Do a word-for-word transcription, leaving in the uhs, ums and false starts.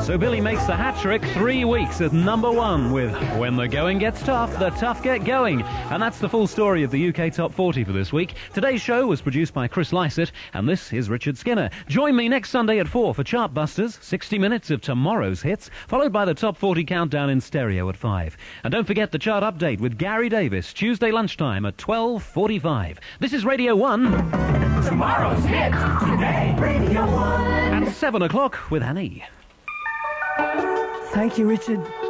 So Billy makes the hat-trick three weeks at number one with When the Going Gets Tough, the Tough Get Going. And that's the full story of the U K Top forty for this week. Today's show was produced by Chris Lysett, and this is Richard Skinner. Join me next Sunday at four for Chartbusters, sixty minutes of tomorrow's hits, followed by the Top forty Countdown in stereo at five. And don't forget the chart update with Gary Davis, Tuesday lunchtime at twelve forty-five. This is Radio one. Tomorrow's hits, today, Radio one. At seven o'clock with Annie. Thank you, Richard.